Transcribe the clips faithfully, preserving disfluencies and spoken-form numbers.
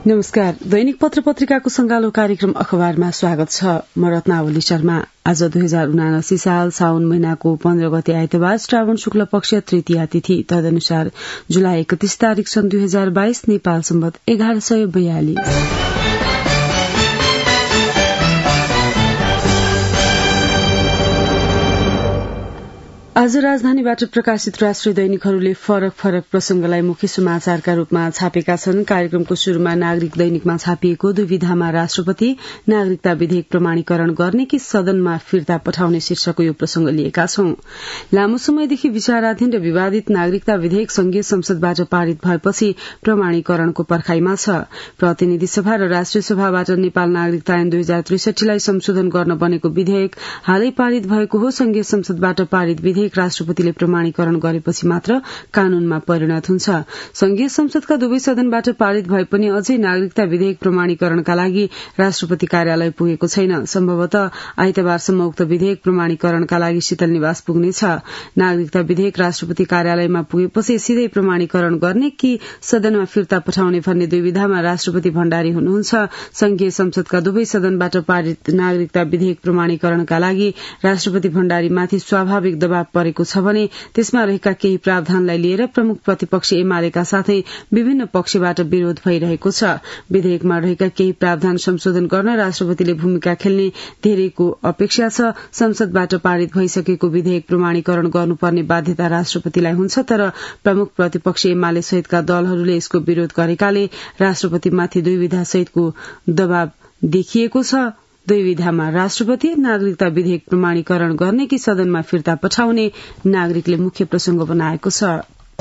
नमस्कार। दैनिक पत्र पत्रिकाको संगालो कार्यक्रम अखबारमा स्वागत छ। म रत्नावली शर्मा। आज दुई हजार उनासी साल साउन महिनाको पन्ध्र गते आइतबार श्रावण शुक्ल पक्ष तृतीया तिथि, तदनुसार जुलाई एकतीस तारीक सन् दुई हजार बाइस, नेपाल सम्वत एघार सय बयालिस। आज राजधानीबाट प्रकाशित राष्ट्रिय दैनिकहरूले फरक फरक प्रसंगलाई मुख्य समाचारका रूपमा छापेका छन्। कार्यक्रमको शुरूमा नागरिक दैनिकमा छापिएको दुई विधामा राष्ट्रपति नागरिकता विधेयक प्रमाणीकरण गर्ने कि सदनमा फिर्ता पठाउने शीर्षकको यो प्रसंग लिएका छौं। लामो समयदेखि विचाराधीन र विवादित नागरिकता विधेयक संघीय संसदबाट पारित भएपछि प्रमाणीकरणको पर्खाईमा छ। प्रतिनिधि सभा र राष्ट्रिय सभाबाट नेपाल नागरिकता ऐन दुई हजार त्रिसठीलाई संशोधन गर्न बनेको विधेयक हालै पारित भएको हो। संघीय संसदबाट पारित विधेयक राष्ट्रपतिले प्रमाणीकरण गरेपछि मात्र कानूनमा परिणत हुन्छ। संघीय संसदका दुवै सदनबाट पारित भए पनि अझै नागरिकता विधेयक प्रमाणीकरणका लागि राष्ट्रपति कार्यालय पुगेको छैन। सम्भवतः आइतबारसम्म उक्त विधेयक प्रमाणीकरणका लागि शीतल निवास पुग्नेछ। नागरिकता विधेयक राष्ट्रपति कार्यालयमा पुगेपछि सिधै प्रमाणीकरण गर्ने कि सदनमा फिर्ता पठाउने भन्ने दुई विधामा राष्ट्रपति भण्डारी हुनुहुन्छ। संघीय संसदका दुवै सदनबाट पारित नागरिकता विधेयक प्रमाणीकरणका लागि राष्ट्रपति भण्डारीमाथि स्वाभाविक दबाव परेको छ भने त्यसमा रहेका केही प्रावधानलाई लिएर प्रमुख प्रतिपक्ष एमालेका साथै विभिन्न पक्षबाट विरोध भइरहेको छ। विधेयकमा रहेका केही प्रावधान संशोधन गर्न राष्ट्रपतिले भूमिका खेल्ने धेरैको अपेक्षा छ। संसदबाट पारित भइसकेको विधेयक प्रमाणीकरण गर्नुपर्ने बाध्यता राष्ट्रपतिलाई हुन्छ, तर प्रमुख प्रतिपक्ष एमाले सहितका दलहरूले यसको विरोध गरेकाले राष्ट्रपतिमाथि दुई विधा सहितको दबाव देखिएको छ। दुई विधामा राष्ट्रपति नागरिकता विधेयक प्रमाणीकरण गर्ने कि सदनमा फिर्ता पठाउने नागरिकले मुख्य प्रसंग बनाएको छ।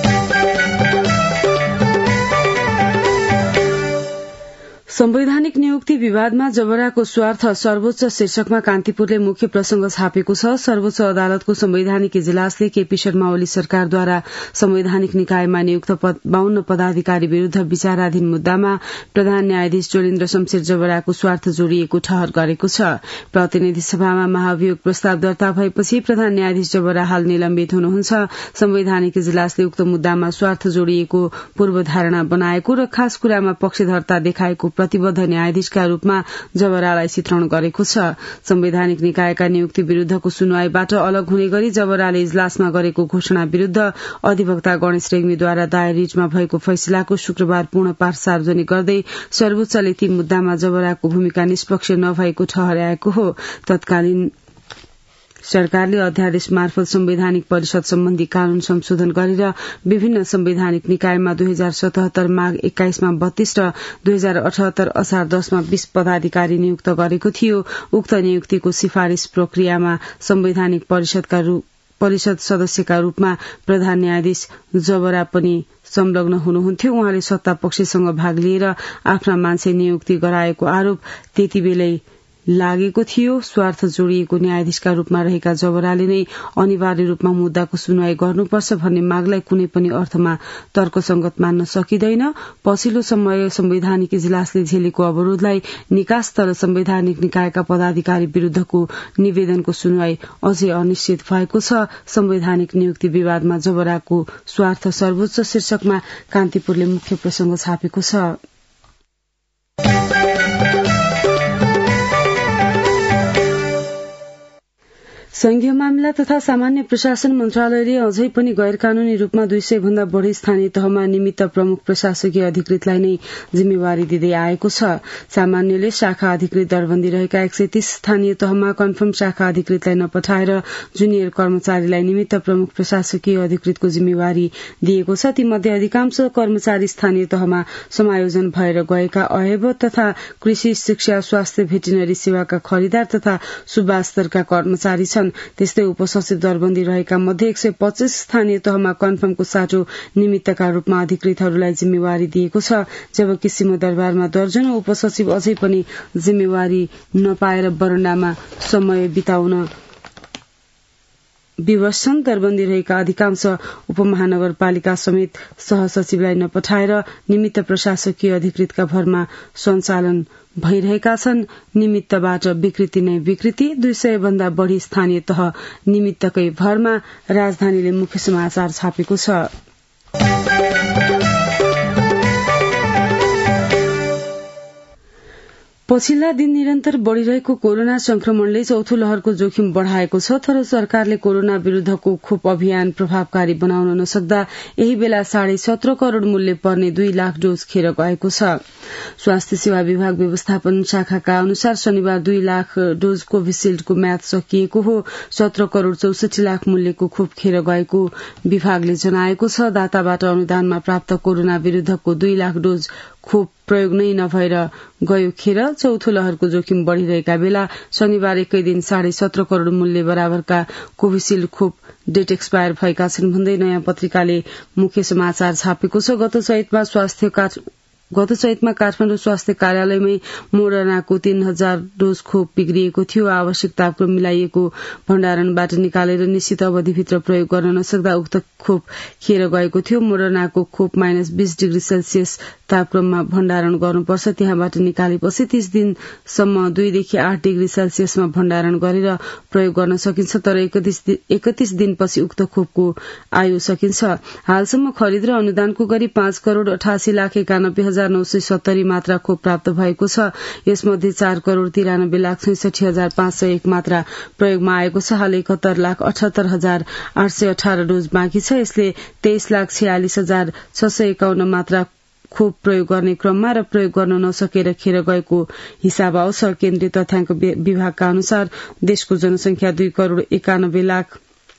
संवैधानिक नियुक्ति विवादमा जबराको स्वार्थ सर्वोच्च शीर्षकमा कान्तिपुरले मुख्य प्रसंग छापेको छ। सर्वोच्च अदालतको संवैधानिक इजलासले केपी शर्मा ओली सरकारद्वारा संवैधानिक निकायमा नियुक्त बाहन्न पदाधिकारी विरूद्ध विचाराधीन मुद्दामा प्रधान न्यायाधीश ज्योलिन्द्र शमशेर जबराको स्वार्थ जोडिएको ठहर गरेको छ। प्रतिनिधि सभामा महाभियोग प्रस्ताव दर्ता भएपछि प्रधान न्यायाधीश जबरा हाल निलम्बित हुनुहुन्छ। संवैधानिक इजलासले उक्त मुद्दामा स्वार्थ जोडिएको पूर्वधारणा बनाएको र खास कुरामा पक्षधरता देखाएको प्रतिबद्ध न्यायाधीशका रूपमा जबरालाई चित्रण गरेको छ। संवैधानिक निकायका नियुक्ति विरूद्धको सुनवाईबाट अलग हुने गरी जबराले इजलासमा गरेको घोषणा विरूद्ध अधिवक्ता गणेश रेग्मीद्वारा दायर रिटमा भएको फैसलाको शुक्रबार पूर्ण पाठ सार्वजनिक गर्दै सर्वोच्चले ती मुद्दामा जबराको भूमिका निष्पक्ष नभएको ठहर्याएको हो। तत्कालीन सरकारले अध्यादेश मार्फत संवैधानिक परिषद सम्बन्धी कानून संशोधन गरेर विभिन्न संवैधानिक निकायमा दुई हजार सतहत्तर माघ एक्काइसमा बत्तीस र दुई हजार अठहत्तर असार दशमा बीस पदाधिकारी नियुक्त गरेको थियो। उक्त नियुक्तिको सिफारिश प्रक्रियामा संवैधानिक परिषदका परिषद सदस्यका रूपमा प्रधान न्यायाधीश जबरा पनि संलग्न हुनुहुन्थ्यो। उहाँले सत्ता पक्षसँग भाग लिएर आफ्ना मान्छे नियुक्ति गराएको आरोप त्यतिबेलै लागेको थियो। स्वार्थ जोडिएको न्यायाधीशका रूपमा रहेका जबराले नै अनिवार्य रूपमा मुद्दाको सुनवाई गर्नुपर्छ भन्ने मागलाई कुनै पनि अर्थमा तर्कसंगत मान्न सकिँदैन। पछिल्लो समय संवैधानिक इजलासले झेलेको अवरोधलाई निकास तर संवैधानिक निकायका पदाधिकारी विरूद्धको निवेदनको सुनवाई अझै अनिश्चित भएको छ। संवैधानिक नियुक्ति विवादमा जबराको स्वार्थ सर्वोच्च शीर्षकमा कान्तिपुरले मुख्य प्रसंग छापेको छ। संघीय मामिला तथा सामान्य प्रशासन मन्त्रालयले अझै पनि गैर कानूनी रूपमा दुई सय भन्दा बढ़ी स्थानीय तहमा निमित्त प्रमुख प्रशासकीय अधिकृतलाई नै जिम्मेवारी दिँदै आएको छ। सामान्यले शाखा अधिकृत दरबन्दी रहेका एक सय तीस स्थानीय तहमा कन्फर्म शाखा अधिकृतलाई नपठाएर जुनियर कर्मचारीलाई निमित्त प्रमुख प्रशासकीय अधिकृतको जिम्मेवारी दिएको छ। तीमध्ये अधिकांश कर्मचारी स्थानीय तहमा समायोजन भएर गएका अहेब तथा कृषि, शिक्षा, स्वास्थ्य, भेटिनरी सेवाका खरिदार तथा सुब्बा स्तरका कर्मचारी छन्। त्यस्तै उपसचिव दरबन्दी रहेका मध्ये एक सय पच्चीस स्थानीय तहमा कन्फर्मको साटो निमित्तका रूपमा अधिकृतहरूलाई जिम्मेवारी दिएको छ। जबकि सिंहदरबारमा दर्जनौ उपसचिव अझै पनि जिम्मेवारी नपाएर बरण्डामा समय बिताउन विवश छन्। दरबन्दी रहेका अधिकांश उपमहानगरपालिका समेत सहसचिवलाई नपठाएर निमित्त प्रशासकीय अधिकृतका भरमा सञ्चालन भइरहेका छन्। निमित्तबाट विकृति नै विकृति, दुई सय भन्दा बढ़ी स्थानीय तह निमित्तकै भरमा राजधानीले मुख्य समाचार छापेको छ। पछिल्ला दिन निरन्तर बढ़िरहेको कोरोना संक्रमणले चौथो लहरको जोखिम बढ़ाएको छ, तर सरकारले कोरोना विरूद्धको खोप अभियान प्रभावकारी बनाउन नसक्दा यही बेला साढे सत्र करोड़ मूल्य पर्ने दुई लाख डोज खेर गएको छ। स्वास्थ्य सेवा विभाग व्यवस्थापन शाखाका अनुसार शनिबार दुई लाख डोज कोभिशील्डको म्याद सकिएको हो। सत्र करोड़ चौसठी लाख मूल्यको खोप खेर गएको विभागले जनाएको छ। दाताबाट अनुदानमा प्राप्त कोरोना विरूद्धको दुई लाख डोज खोप प्रयोग नै नभएर गयो खेर। चौथो लहरको जोखिम बढ़िरहेका बेला शनिबार एकै दिन साढे सत्र करोड़ मूल्य बराबरका कोभिशील्ड खोप डेट एक्सपायर भएका छन् भन्दै नयाँ पत्रिकाले मुख्य समाचार छापेको छ। गत चैतमा स्वास्थ्य गत चैतमा काठमाडौँ स्वास्थ्य कार्यालयमै मोडर्नाको तीन हजार डोज खोप बिग्रिएको थियो। आवश्यकताको मिलाइएको भण्डारणबाट निकालेर निश्चित अवधिभित्र प्रयोग गर्न नसक्दा उक्त खोप खेर गएको थियो। मोडर्नाको खोप माइनस बीस डिग्री सेल्सियस तापक्रममा भण्डारण गर्नुपर्छ। त्यहाँबाट निकालेपछि तीस दिनसम्म दुईदेखि आठ डिग्री सेल्सियसमा भण्डारण गरेर प्रयोग गर्न सकिन्छ, तर एकतीस दिनपछि उक्त खोपको आयु सकिन्छ। हालसम्म खरिद र अनुदानको गरी पाँच करोड़ अठासी लाख एकानब्बे हजार नौ सय सत्तरी मात्रा खोप प्राप्त भएको छ। यसमध्ये चार करोड़ तिरानब्बे लाख छैसठी हजार पाँच सय एक मात्रा प्रयोगमा आएको छ। हाल एकहत्तर लाख अठहत्तर हजार आठ सय अठार डोज बाँकी छ। यसले तेइस लाख छयालिस हजार छ सय एकाउन्न मात्रा खोप प्रयोग गर्ने क्रममा र प्रयोग गर्न नसकेर खेर गएको हिसाब आउँछ। केन्द्रीय तथ्याङ्क विभागका अनुसार देशको जनसंख्या दुई करोड़ एकानब्बे लाख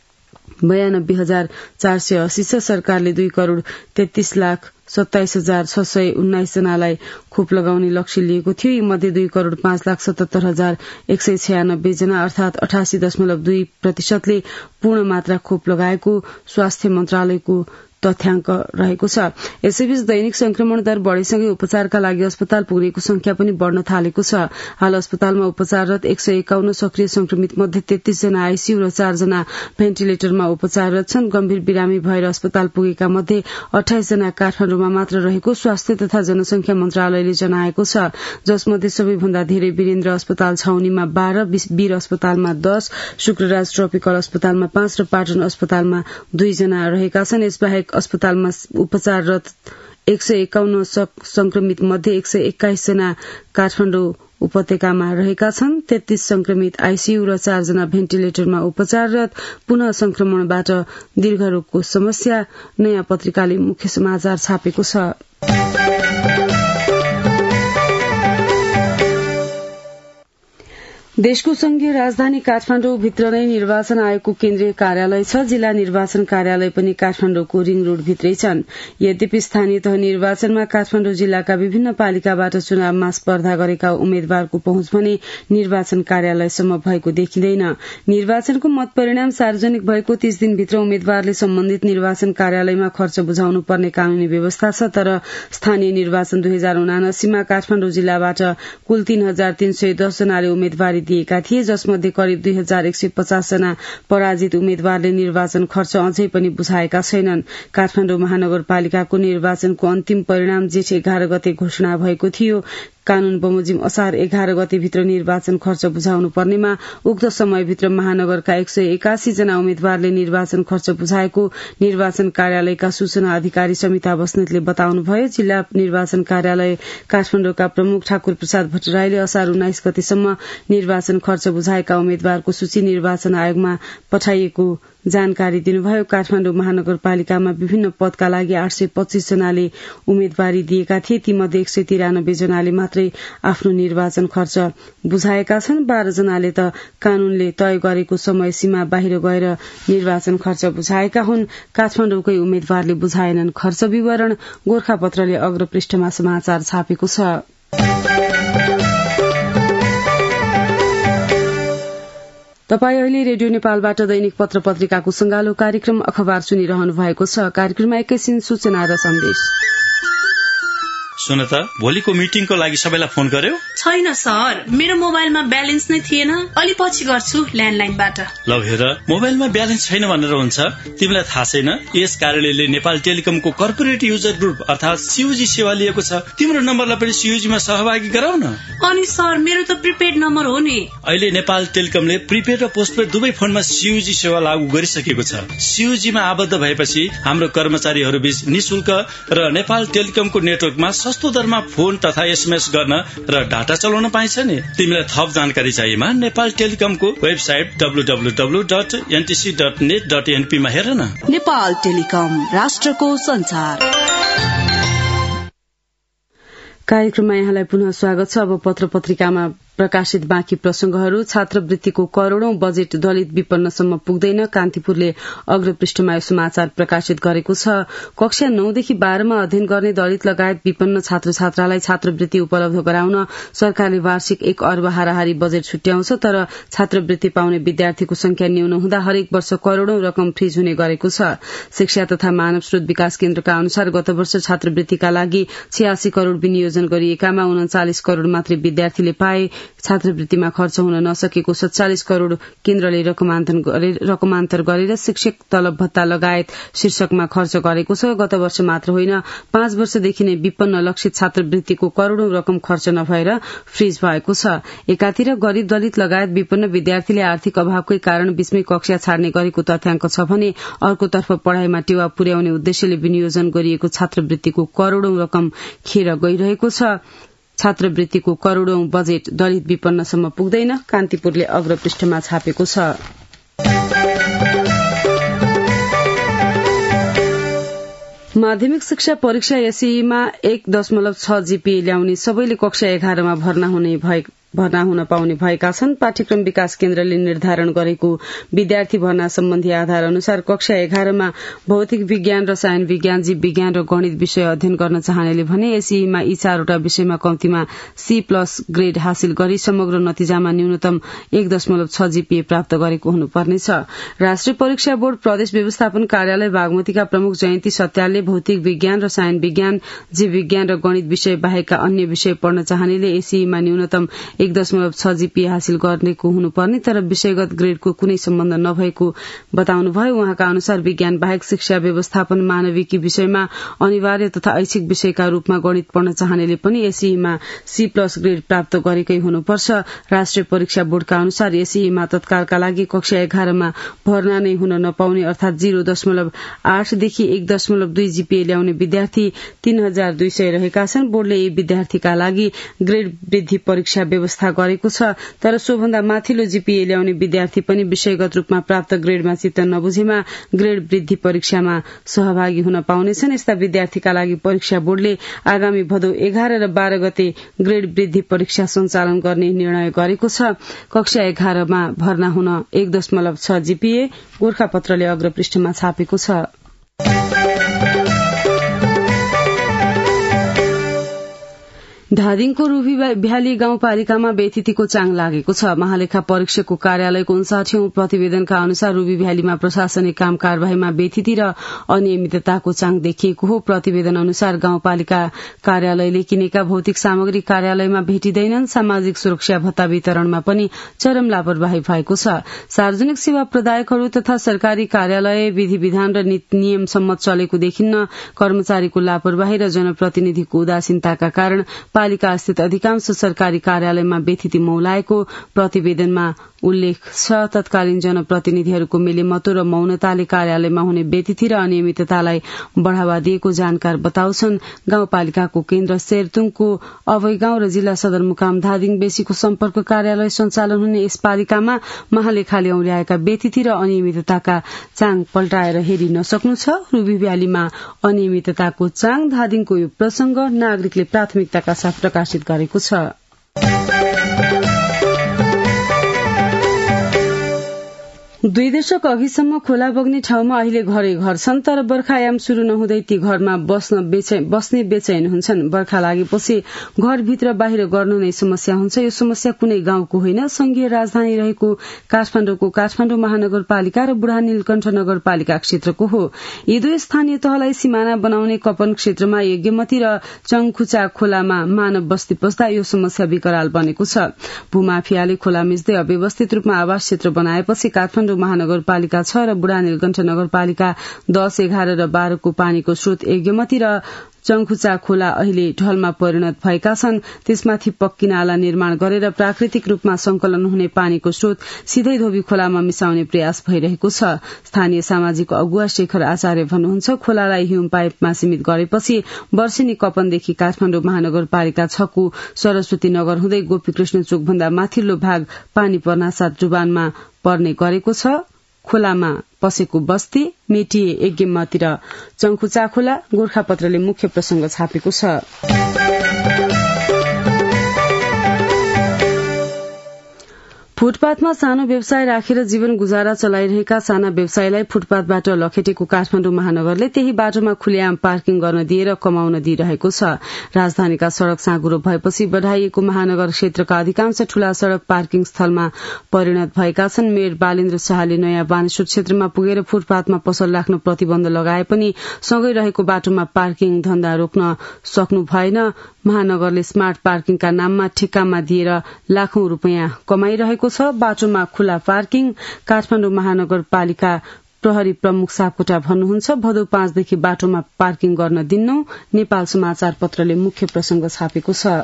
बयानब्बे हजार चार सय अस्सी छ। सरकारले दुई करोड़ तेत्तीस लाख सत्ताइस हजार छ सय उन्नाइस जनालाई खोप लगाउने लक्ष्य लिएको थियो। यी मध्ये दुई करोड़ पाँच लाख सतहत्तर हजार एक सय छयानब्बे जना अर्थात अठासी दशमलव दुई प्रतिशतले पूर्ण मात्रा खोप लगाएको स्वास्थ्य मन्त्रालयको तथ्याङ्क रहेको छ। यसैबीच दैनिक संक्रमण दर बढ़ेसँगै उपचारका लागि अस्पताल पुग्नेको संख्या पनि बढ़न थालेको छ। हाल अस्पतालमा उपचाररत एक सय एकाउन्न सक्रिय संक्रमित मध्ये तेत्तीस जना आईसीयू र चार जना भेन्टिलेटरमा उपचाररत छन्। गम्भीर बिरामी भएर अस्पताल पुगेका मध्ये अठाइस जना काठमाडौँमा मात्र रहेको स्वास्थ्य तथा जनसंख्या मन्त्रालयले जनाएको छ, जसमध्ये सबैभन्दा धेरै वीरेन्द्र अस्पताल छाउनीमा बाह्र, वीर अस्पतालमा दश, शुक्रराज ट्रपिकल अस्पतालमा पाँच र पाटन अस्पतालमा दुई जना रहेका छन्। यसबाहेक अस्पतालमा उपचाररत एक सय एकाउन्न संक्रमित मध्ये एक सय एक्काइस जना काठमाडौँ उपत्यकामा रहेका छन्। तेत्तीस संक्रमित आईसीयू र चार जना भेन्टिलेटरमा उपचाररत। पुनः संक्रमणबाट दीर्घरोगको समस्या नयाँ पत्रिकाले मुख्य समाचार छापेको छ। देशको संघीय राजधानी काठमाडौँ भित्र नै निर्वाचन आयोगको केन्द्रीय कार्यालय छ। जिल्ला निर्वाचन कार्यालय पनि काठमाडौँको रिङ रोड भित्रै छन्। यद्यपि स्थानीय तह निर्वाचनमा काठमाडौँ जिल्लाका विभिन्न पालिकाबाट चुनावमा स्पर्धा गरेका उम्मेद्वारको पहुँच भने निर्वाचन कार्यालयसम्म भएको देखिँदैन। निर्वाचनको मत परिणाम सार्वजनिक भएको तीस दिनभित्र उम्मेद्वारले सम्बन्धित निर्वाचन कार्यालयमा खर्च बुझाउनु पर्ने कानूनी व्यवस्था छ, तर स्थानीय निर्वाचन दुई हजार उनासीमा काठमाडौँ जिल्लाबाट कुल तीन हजार तीन सय दस जनाले उम्मेद्वारी दिएका थिए, जसमध्ये करिब दुई हजार एक सय पचास जना पराजित उम्मेद्वारले निर्वाचन खर्च अझै पनि बुझाएका छैनन्। काठमाडौँ महानगरपालिकाको निर्वाचनको अन्तिम परिणाम जेठ एघार गते घोषणा भएको थियो। कानून बमोजिम असार एघार गते भित्र निर्वाचन खर्च बुझाउनु पर्नेमा उक्त समयभित्र महानगरका एक सय एकासी जना उम्मेद्वारले निर्वाचन खर्च बुझाएको निर्वाचन कार्यालयका सूचना अधिकारी समिता बस्नेतले बताउनुभयो। जिल्ला निर्वाचन कार्यालय काठमाडौँका प्रमुख ठाकुर प्रसाद भट्टराईले असार उन्नाइस गतेसम्म निर्वाचन खर्च बुझाएका उम्मेद्वारको सूची निर्वाचन आयोगमा पठाइएको जानकारी दिनुभयो। काठमाडौँ महानगरपालिकामा विभिन्न पदका लागि आठ सय पच्चीस जनाले उम्मेद्वारी दिएका थिए। तीमध्ये एक सय तिरानब्बे जनाले मात्रै आफ्नो निर्वाचन खर्च बुझाएका छन्। बाह्र जनाले त कानूनले तय गरेको समय सीमा बाहिर गएर निर्वाचन खर्च बुझाएका हुन्। काठमाडौँकै उम्मेद्वारले बुझाएनन्। खर्च विवरण गोर्खापत्रले अग्रपृष्ठमा समाचार छापेको छ। तपाई अहिले रेडियो नेपालबाट दैनिक पत्र पत्रिकाको संगालो कार्यक्रम अखबार सुनिरहनु भएको छ। कार्यक्रममा एकैछिन सूचना र सन्देश। सुन त, भोलिको मिटिङको लागि सबैलाई फोन गर्यो? छैन सर, मेरो मोबाइलमा ब्यालेन्स नै थिएन। अलि पछि गर्छु ल्यान्डलाइनबाट। ल हेर, मोबाइलमा ब्यालेन्स छैन भनेर हुन्छ? तिमीलाई थाहा छैन यस कार्यालयले नेपाल टेलिकमको कर्पोरेट युजर ग्रुप अर्थात सीयूजी सेवा लिएको छ। तिम्रो नम्बरलाई पनि सीयूजीमा सहभागी गराउन। अनि सर, मेरो त प्रिपेड नम्बर हो नि। अहिले नेपाल टेलिकमले प्रिपेड र पोस्टपेड दुवै फोनमा सीयूजी सेवा लागू गरिसकेको छ। सीयूजीमा आबद्ध भएपछि हाम्रो कर्मचारीहरू बीच निशुल्क र नेपाल टेलिकमको नेटवर्कमा सस्तो दरमा फोन तथा एसएमएस गर्न र डाटा खाता चलाउन पाइन्छ नि। तिमीलाई थप जानकारी चाहिएमा नेपाल टेलिकमको website W W W dot NTC dot net dot NP मा हेर न। नेपाल टेलिकम, राष्ट्रको संचार। कार्यक्रममा यहाँलाई पुनः स्वागत छ। अब पत्र पत्रिकामा प्रकाशित बाँकी प्रसंगहरू। छात्रवृत्तिको करोड़ौं बजेट दलित विपन्नसम्म पुग्दैन, कान्तिपुरले अग्रपृष्ठमा यो समाचार प्रकाशित गरेको छ। कक्षा नौदेखि बाह्रमा अध्ययन गर्ने दलित लगायत विपन्न छात्र छात्रालाई छात्रवृत्ति उपलब्ध गराउन सरकारले वार्षिक एक अर्ब हाराहारी बजेट छुट्याउँछ, तर छात्रवृत्ति पाउने विद्यार्थीको संख्या न्यून हुँदा हरेक वर्ष करोड़ौं रकम फ्रिज हुने गरेको छ। शिक्षा तथा मानव स्रोत विकास केन्द्रका अनुसार गत वर्ष छात्रवृत्तिका लागि छयासी करोड़ विनियोजन गरिएकामा उन्चालिस करोड़ मात्रै विद्यार्थीले पाए। छात्रवृत्तिमा खर्च हुन नसकेको सत्तालिस करोड़ केन्द्रले रकमान्तर गरेर शिक्षक तलब भत्ता लगायत शीर्षकमा खर्च गरेको छ। गत वर्ष मात्र होइन, पाँच वर्षदेखि नै विपन्न लक्षित छात्रवृत्तिको करोड़ौं रकम खर्च नभएर फ्रिज भएको छ। एकातिर गरीब दलित लगायत विपन्न विद्यार्थीले आर्थिक अभावकै कारण बीचमै कक्षा छाड्ने गरेको तथ्याङ्क छ भने अर्कोतर्फ पढ़ाईमा टेवा पुर्याउने उद्देश्यले विनियोजन गरिएको छात्रवृत्तिको करोड़ौं रकम खेर गइरहेको छ। छात्रवृत्तिको करोड़ौं बजेट दलित विपन्नसम्म पुग्दैन, कान्तिपुरले अग्रपृष्ठमा छापेको छ। माध्यमिक शिक्षा परीक्षा एसईमा एक दशमलव छ जीपीए ल्याउने सबैले कक्षा एघारमा भर्ना हुने भए भर्ना हुन पाउने भएका छन्। पाठ्यक्रम विकास केन्द्रले निर्धारण गरेको विद्यार्थी भर्ना सम्बन्धी आधार अनुसार कक्षा एघारमा भौतिक विज्ञान, रसायन विज्ञान, जीव विज्ञान र गणित विषय अध्ययन गर्न चाहनेले भने एसईमा यी चारवटा विषयमा कम्तीमा सी प्लस ग्रेड हासिल गरी समग्र नतिजामा न्यूनतम एक दशमलव छ जीपीए प्राप्त गरेको हुनुपर्नेछ। राष्ट्रिय परीक्षा बोर्ड प्रदेश व्यवस्थापन कार्यालय बागमतीका प्रमुख जयन्ती सत्यालले भौतिक विज्ञान, रसायन विज्ञान, जीव विज्ञान र गणित विषय बाहेकका अन्य विषय पढ्न चाहनेले एसईमा न्यूनतम एक दशमलव छ जीपीए हासिल गर्नेको हुनुपर्ने तर विषयगत ग्रेडको कुनै सम्बन्ध नभएको बताउनुभयो। उहाँका अनुसार विज्ञान बाहेक शिक्षा व्यवस्थापन, मानविकी विषयमा अनिवार्य तथा ऐच्छिक विषयका रूपमा गणित पढ्न चाहनेले पनि एसईमा सी प्लस ग्रेड प्राप्त गरेकै हुनुपर्छ। राष्ट्रिय परीक्षा बोर्डका अनुसार एसईमा तत्कालका लागि कक्षा एघारमा भर्ना नै हुन नपाउने अर्थात जीरो दशमलव आठदेखि एक दशमलव दुई जीपीए ल्याउने विद्यार्थी तीन हजार दुई सय रहेका छन्। बोर्डले यी विद्यार्थीका लागि ग्रेड वृद्धि परीक्षा व्यवस्था गरेको छ, तर सोभन्दा माथिल्लो जीपीए ल्याउने विद्यार्थी पनि विषयगत रूपमा प्राप्त ग्रेडमा चित्त नबुझेमा ग्रेड वृद्धि परीक्षामा सहभागी हुन पाउनेछन्। यस्ता विद्यार्थीका लागि परीक्षा बोर्डले आगामी भदौ एघार र बाह्र गते ग्रेड वृद्धि परीक्षा सञ्चालन गर्ने निर्णय गरेको छ। कक्षा एघारमा भर्ना हुन एक दशमलव छ जीपीए गोर्खापत्रले अग्रपृष्ठमा छापेको छ। धादिङको रूबी भ्याली गाउँपालिकामा बेथितिको चाङ लागेको छ। महालेखा परीक्षकको कार्यालयको उन्साठीौं प्रतिवेदनका अनुसार रूबी भ्यालीमा प्रशासनिक काम कार्यवाहीमा बेथिति र अनियमितताको चाङ देखिएको हो। प्रतिवेदन अनुसार गाउँपालिका कार्यालयले किनेका भौतिक सामग्री कार्यालयमा भेटिँदैनन्। सामाजिक सुरक्षा भत्ता वितरणमा पनि चरम लापरवाही भएको छ। सार्वजनिक सेवा प्रदायकहरू तथा सरकारी कार्यालय विधि विधान र नियम सम्मत चलेको देखिन्न। कर्मचारीको लापरवाही र जनप्रतिनिधिको उदासीनताका कारण पालिका स्थित अधिकांश सरकारी कार्यालयमा बेथिति मौलाएको प्रतिवेदनमा उल्लेख छ। तत्कालीन जनप्रतिनिधिहरूको मिलेमतो र मौनताले कार्यालयमा हुने बेथिति र अनियमिततालाई बढ़ावा दिएको जानकार बताउँछन्। गाउँपालिकाको केन्द्र शेरतुङको अभयगाउँ र जिल्ला सदरमुकाम धादिङ बेसीको सम्पर्क कार्यालय सञ्चालन हुने यस पालिकामा महालेखाले औल्याएका बेथिति र अनियमितताका चाङ पल्टाएर हेरि नसक्नु छ। रूबी भ्यालीमा अनियमितताको चाङ धादिङको यो प्रसंग नागरिकले प्राथमिकताका साथ प्रकाशित गरेको छ। दुई दशक अघिसम्म खोला बग्ने ठाउँमा अहिले घरै घर छन्, तर बर्खायाम शुरू नहुँदै ती घरमा बस्न बस्ने बेचैन हुन्छन्। बर्खा लागेपछि घरभित्र बाहिर गर्नु नै समस्या हुन्छ। यो समस्या कुनै गाउँको होइन, संघीय राजधानी रहेको काठमाडौँको काठमाडौँ महानगरपालिका र बुढा नीलकण्ठ नगरपालिका क्षेत्रको हो। यी दुई स्थानीय तहलाई सिमाना बनाउने कपन क्षेत्रमा यज्ञमती र चङखुचा खोलामा मानव बस्ती पस्दा यो समस्या विकराल बनेको छ। भूमाफियाले खोला मिच्दै अव्यवस्थित रूपमा आवास क्षेत्र बनाएपछि काठमाडौँ महानगरपालिका छ र बुढा नीलकण्ठ नगरपालिका दस, एघार र बाह्रको पानीको स्रोत यज्ञमती र चङ्खुचा खोला अहिले ढलमा परिणत भएका छन्। त्यसमाथि पक्की नाला निर्माण गरेर प्राकृतिक रूपमा संकलन हुने पानीको स्रोत सिधै धोबी खोलामा मिसाउने प्रयास भइरहेको छ। स्थानीय सामाजिक अगुवा शेखर आचार्य भन्नुहुन्छ, खोलालाई हिउँ पाइपमा सीमित गरेपछि वर्षेनी कपनदेखि काठमाडौँ महानगरपालिका छको सरस्वती नगर हुँदै गोपीकृष्ण चोक भन्दा माथिल्लो भाग पानी पर्नासाथ डुबानमा पर्ने गरेको छ। खोलामा पसेको बस्ती मेटिए यज्ञमतिर चङ्खुचा खोला गोर्खापत्रले मुख्य प्रसंग छापेको छ। फुटपाथमा सानो व्यवसाय राखेर जीवन गुजारा चलाइरहेका साना व्यवसायीलाई फुटपाथबाट लखेटेको काठमाडौँ महानगरले त्यही बाटोमा खुलेआम पार्किङ गर्न दिएर कमाउन दिइरहेको छ। राजधानीका सड़क साँगुरो भएपछि बढ़ाइएको महानगर क्षेत्रका अधिकांश ठूला सड़क पार्किङ स्थलमा परिणत भएका छन्। मेयर बालेन्द्र शाहले नयाँ बानेश्वर क्षेत्रमा पुगेर फुटपाथमा पसल राख्न प्रतिबन्ध लगाए पनि सँगै रहेको बाटोमा पार्किङ धन्दा रोक्न सक्नु भएन। महानगरले स्मार्ट पार्किङका नाममा ठेक्कामा दिएर लाखौं रूपियाँ कमाइरहेको छ। बाटोमा खुला पार्किङ काठमाडौँ महानगरपालिका प्रहरी प्रमुख सापकोटा भन्नुहुन्छ, भदौ पाँचदेखि बाटोमा पार्किङ गर्न दिन्नौ। नेपाल समाचार पत्रले मुख्य प्रसंग छापेको छ।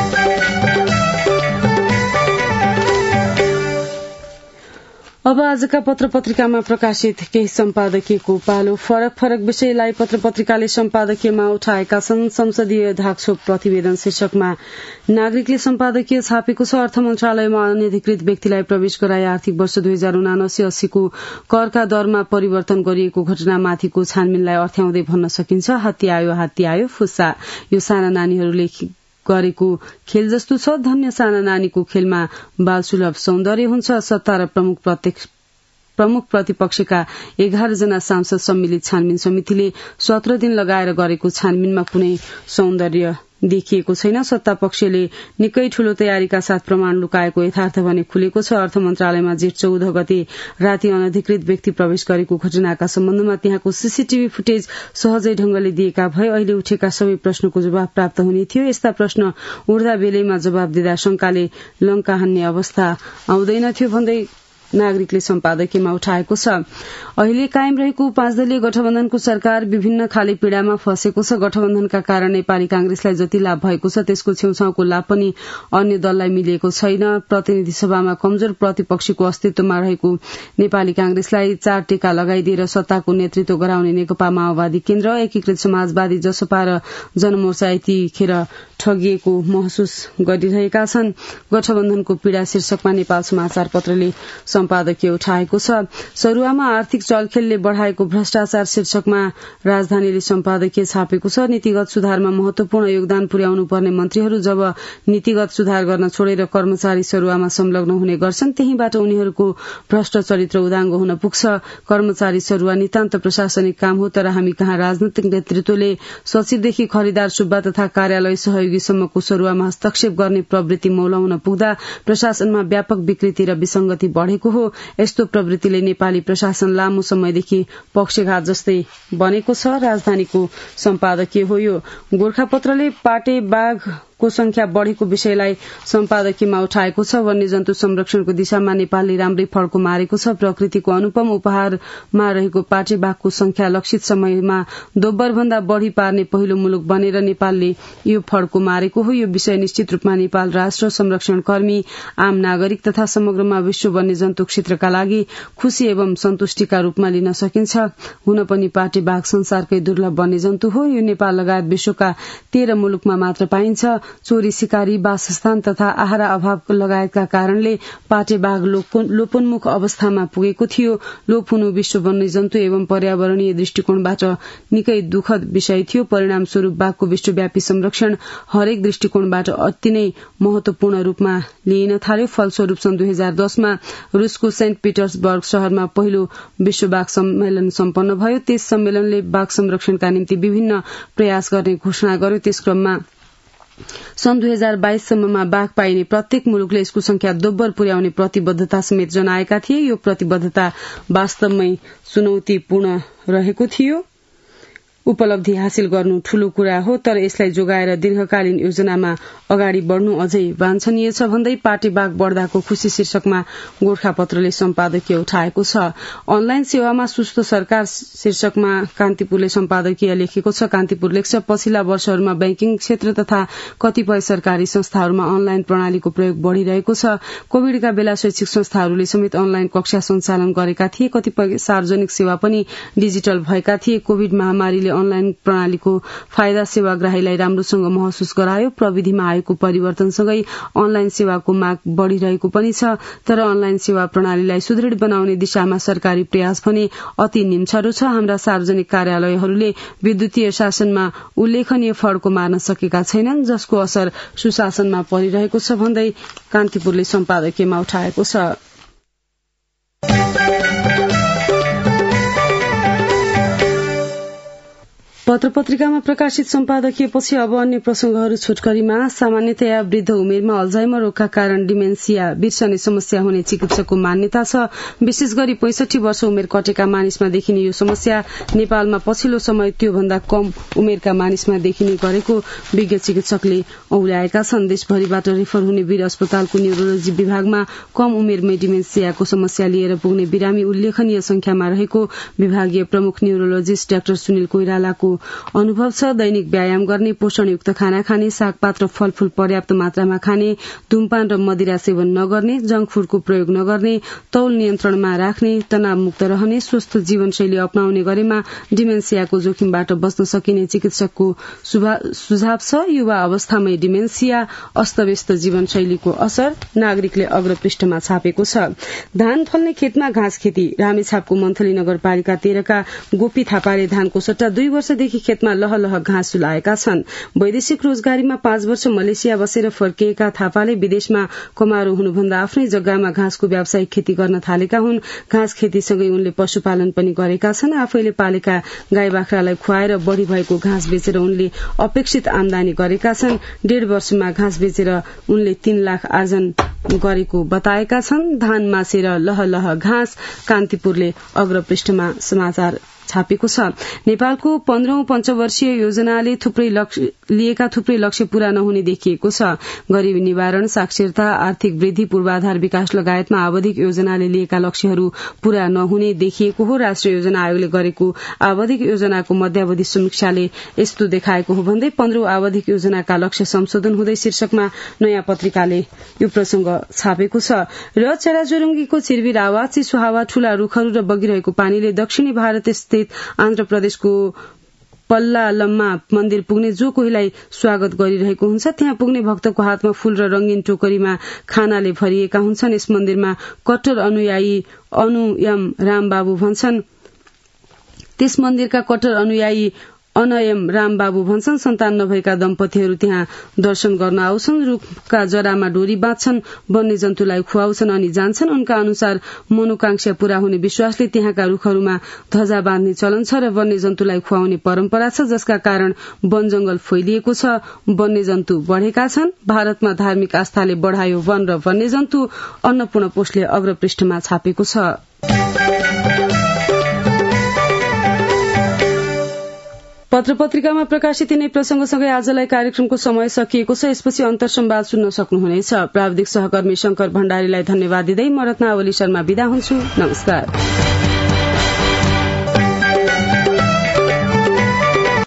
अब आजका पत्र पत्रिकामा प्रकाशित केही सम्पादकीयको पालो। फरक फरक विषयलाई पत्र पत्रिकाले सम्पादकीयमा उठाएका छन्। संसदीय धाकछोप प्रतिवेदन शीर्षकमा नागरिकले सम्पादकीय छापेको छ। अर्थ मन्त्रालयमा अनधिकृत व्यक्तिलाई प्रवेश गराए आर्थिक वर्ष दुई हजार उनासी अस्सीको करका दरमा परिवर्तन गरिएको घटनामाथिको छानबिनलाई अर्थ्याउँदै भन्न सकिन्छ, हात्ती आयो हात्ती आयो फुस्सा। यो साना नानीहरूले गरेको खेल जस्तो छ। धन्य साना नानीको खेलमा बाल सुलभ सौन्दर्य हुन्छ। सत्ता र प्रमुख प्रत्यक्ष प्रमुख प्रतिपक्षका एघार जना सांसद सम्मिलित छानबिन समितिले सत्र दिन लगाएर गरेको छानबिनमा कुनै सौन्दर्य देखिएको छैन। सत्ता पक्षले निकै ठूलो तयारीका साथ प्रमाण लुकाएको यथार्थ भने खुलेको छ। अर्थ मन्त्रालयमा जेठ चौध गते राति अनधिकृत व्यक्ति प्रवेश गरेको घटनाका सम्बन्धमा त्यहाँको सीसीटीभी फुटेज सहजै ढंगले दिएका भए अहिले उठेका सबै प्रश्नको जवाब प्राप्त हुने थियो। यस्ता प्रश्न उड्दा बेलैमा जवाब दिँदा शंकाले लंका हान्ने अवस्था आउँदैनथ्यो भन्दै नागरिकले सम्पादकीयमा उठाएको छ। अहिले कायम रहेको पाँच दलीय गठबन्धनको सरकार विभिन्न खाले पीड़ामा फँसेको छ। गठबन्धनका कारण नेपाली कांग्रेसलाई जति लाभ भएको छ त्यसको छेउछाउको लाभ पनि अन्य दललाई मिलेको छैन। प्रतिनिधि सभामा कमजोर प्रतिपक्षीको अस्तित्वमा रहेको नेपाली कांग्रेसलाई चार टेका लगाइदिएर सत्ताको नेतृत्व गराउने नेकपा माओवादी केन्द्र, एकीकृत समाजवादी, जसपा र जनमोर्चा यतिखेर ठगिएको महसुस गरिरहेका छन्। गठबन्धनको पीड़ा शीर्षकमा नेपाल समाचार पत्रले सम्पादकीय उठाएको छ। सरुवामा आर्थिक चलखेलले बढ़ाएको भ्रष्टाचार शीर्षकमा राजधानीले सम्पादकीय छापेको छ। नीतिगत सुधारमा महत्वपूर्ण योगदान पुर्याउनु पर्ने मन्त्रीहरू जब नीतिगत सुधार गर्न छोडेर कर्मचारी सरुवामा संलग्न हुने गर्छन्, त्यहीबाट उनीहरूको भ्रष्ट चरित्र उदाङ्गो हुन पुग्छ। कर्मचारी सरुवा नितान्त प्रशासनिक काम हो, तर हामी कहाँ राजनैतिक नेतृत्वले सचिवदेखि खरिदार सुब्बा तथा कार्यालय सहयोगीसम्मको सरुवामा हस्तक्षेप गर्ने प्रवृत्ति मौलाउन पुग्दा प्रशासनमा व्यापक विकृति र विसंगति बढ़ेको हो। यस्तो प्रवृत्तिले नेपाली प्रशासन लामो समयदेखि पक्षघात जस्तै बनेको छ। राजधानीको सम्पादकीय हो यो। गोर्खापत्रले पाटे बाघको संख्या बढ़ेको विषयलाई सम्पादकीयमा उठाएको छ। वन्यजन्तु संरक्षणको दिशामा नेपालले राम्रै फड्को मारेको छ। प्रकृतिको अनुपम उपहारमा रहेको पाटे बाघको संख्या लक्षित समयमा दोब्बर भन्दा बढ़ी पार्ने पहिलो मुलुक बनेर नेपालले यो फड्को मारेको हो। यो विषय निश्चित रूपमा नेपाल राष्ट्र, संरक्षण कर्मी, आम नागरिक तथा समग्रमा विश्व वन्यजन्तु क्षेत्रका लागि खुशी एवं सन्तुष्टिका रूपमा लिन सकिन्छ। हुन पनि पाटे बाघ संसारकै दुर्लभ वन्यजन्तु हो। यो नेपाल लगायत विश्वका तेह्र मुलुकमा मात्र पाइन्छ। चोरी, शिकारी, वासस्थान तथा आहारा अभाव लगायतका कारणले पाटे बाघ लोपोन्मुख अवस्थामा पुगेको थियो। लोप हुनु विश्व वन्यजन्तु एवं पर्यावरणीय दृष्टिकोणबाट निकै दुखद विषय थियो। परिणामस्वरूप बाघको विश्वव्यापी संरक्षण हरेक दृष्टिकोणबाट अति नै महत्वपूर्ण रूपमा लिइन थाल्यो। फलस्वरूप सन् दुई हजार दसमा रूसको सेन्ट पीटर्सबर्ग शहरमा पहिलो विश्व बाघ सम्मेलन सम्पन्न भयो। त्यस सम्मेलनले बाघ संरक्षणका निम्ति विभिन्न प्रयास गर्ने घोषणा गर्यो। त्यस क्रममा सन् दुई हजार बाइस सम्ममा बाघ पाइने प्रत्येक मुलुकले यसको संख्या दोब्बर पुर्याउने प्रतिबद्धता समेत जनाएका थिए। यो प्रतिबद्धता वास्तवमै चुनौतीपूर्ण रहेको थियो। उपलब्धि हासिल गर्नु ठूलो कुरा हो, तर यसलाई जोगाएर दीर्घकालीन योजनामा अगाडि बढ़नु अझै वाञ्छनीय छ भन्दै पार्टी बाग बढ्दाको खुशी शीर्षकमा गोरखापत्रले सम्पादकीय उठाएको छ। अनलाइन सेवामा सुस्त सरकार शीर्षकमा कान्तिपुरले सम्पादकीय लेखेको छ। कान्तिपुर लेख्छ, पछिल्ला वर्षहरूमा बैंकिङ क्षेत्र तथा कतिपय सरकारी संस्थाहरूमा अनलाइन प्रणालीको प्रयोग बढ़िरहेको छ। कोविडका बेला शैक्षिक संस्थाहरूले समेत अनलाइन कक्षा सञ्चालन गरेका थिए। कतिपय सार्वजनिक सेवा पनि डिजिटल भएका थिए। कोविड महामारीले अनलाइन प्रणालीको फाइदा सेवाग्राहीलाई राम्रोसँग महसुस गरायो। प्रविधिमा आएको परिवर्तनसँगै अनलाइन सेवाको माग बढ़िरहेको पनि छ, तर अनलाइन सेवा प्रणालीलाई सुदृढ़ बनाउने दिशामा सरकारी प्रयास भने अति निम्छरो छ। हाम्रा सार्वजनिक कार्यालयहरूले विद्युतीय शासनमा उल्लेखनीय फड्को मार्न सकेका छैनन्, जसको असर सुशासनमा परिरहेको छ भन्दै कान्तिपुरले सम्पादकीयमा उठाएको छ। पत्र पत्रिकामा प्रकाशित सम्पादकीयपछि अब अन्य प्रसंगहरू छोटकरीमा। सामान्यतया वृद्ध उमेरमा अल्जाइमर रोगका कारण डिमेन्सिया बिर्सने समस्या हुने चिकित्सकको मान्यता छ। विशेष गरी पैंसठी वर्ष उमेर कटेका मानिसमा देखिने यो समस्या नेपालमा पछिल्लो समय त्योभन्दा कम उमेरका मानिसमा देखिने गरेको विज्ञ चिकित्सकले औल्याएका छन्। देशभरिबाट रेफर हुने वीर अस्पतालको न्यूरोलोजी विभागमा कम उमेरमै डिमेन्सियाको समस्या लिएर पुग्ने बिरामी उल्लेखनीय संख्यामा रहेको विभागीय प्रमुख न्यूरोलोजिस्ट डाक्टर सुनिल कोइरालाको अनुभव छ। दैनिक व्यायाम गर्ने, पोषणयुक्त खाना खाने, सागपात र फलफूल पर्याप्त मात्रामा खाने, धूमपान र मदिरा सेवन नगर्ने, जंक फूडको प्रयोग नगर्ने, तौल नियन्त्रणमा राख्ने, तनावमुक्त रहने, स्वस्थ जीवनशैली अपनाउने गरेमा डिमेन्सियाको जोखिमबाट बच्न सकिने चिकित्सकको सुझाव छ। युवा अवस्थामै डिमेन्सिया, अस्तव्यस्त जीवनशैलीको असर नागरिकले अग्रपृष्ठमा छापेको छ। धान फल्ने खेतमा घाँस खेती। रामेछापको मन्थली नगरपालिका तेह्रका गोपी थापाले धानको सट्टा दुई वर्षदेखि खेतमा लहलह घाँस सुलाएका छन्। वैदेशिक रोजगारीमा पाँच वर्ष मलेसिया बसेर फर्किएका थापाले विदेशमा कमारो हुनुभन्दा आफ्नै जग्गामा घाँसको व्यावसायिक खेती गर्न थालेका हुन्। घाँस खेतीसँगै उनले पशुपालन पनि गरेका छन्। आफैले पालेका गाई बाख्रालाई खुवाएर बढ़ी भएको घाँस बेचेर उनले अपेक्षित आमदानी गरेका छन्। डेढ़ वर्षमा घाँस बेचेर उनले तीन लाख आर्जन गरेको बताएका छन्। धान मासेर लहलह घाँस। कान्तिपुरले अग्रपृष्ठमा समाचार छापेको छ। नेपालको पन्ध्रौं पञ्चवर्षीय योजनाले थुप्रै लिएका थुप्रै लक्ष्य पूरा नहुने देखिएको छ। गरीबी निवारण, साक्षरता, आर्थिक वृद्धि, पूर्वाधार विकास लगायतमा आवधिक योजनाले लिएका लक्ष्यहरू पूरा नहुने देखिएको हो। राष्ट्रिय योजना आयोगले गरेको आवधिक योजनाको मध्यावधि समीक्षाले यस्तो देखाएको हो भन्दै पन्ध्रौं आवधिक योजनाका लक्ष्य संशोधन हुँदै शीर्षकमा नयाँ पत्रिकाले यो प्रसंग छापेको छ। र चराचुरुङ्गीको चिरबिर आवाज, चिसो हावा, ठूला रूखहरू र बगिरहेको पानीले दक्षिणी भारत स्थित आन्ध्र प्रदेशको पल्लालममा मन्दिर पुग्ने जो कोहीलाई स्वागत गरिरहेको हुन्छ। त्यहाँ पुग्ने भक्तको हातमा फूल र रंगीन टोकरीमा खानाले भरिएका हुन्छन्। यस मन्दिरमा कट्टर अनुयायी अनुयम रामबाबु भन्छन् त्यस मन्दिरका कट्टर अनुयायी अनयम रामबाबु भन्छन् सन्तान नभएका दम्पतिहरू त्यहाँ दर्शन गर्न आउँछन्। रूखका जरामा डोरी बाँध्छन्, वन्यजन्तुलाई खुवाउँछन् अनि जान्छन्। उनका अनुसार मनोकांक्षा पूरा हुने विश्वासले त्यहाँका रूखहरूमा ध्वजा बाँध्ने चलन छ र वन्यजन्तुलाई खुवाउने परम्परा छ, जसका कारण वन जंगल फैलिएको छ, वन्यजन्तु बढ़ेका छन्। भारतमा धार्मिक आस्थाले बढ़ायो वन र वन्यजन्तु। अन्नपूर्ण पोस्टले अग्रपृष्ठमा छापेको छ। पत्र पत्रिकामा प्रकाशित यिनै प्रसंगसँगै आजलाई कार्यक्रमको समय सकिएको छ। यसपछि अन्तर संवाद सुन्न सक्नुहुनेछ। प्राविधिक सहकर्मी शंकर भण्डारीलाई धन्यवाद दिँदै म रत्नावली शर्मा विदा हुन्छु। नमस्कार।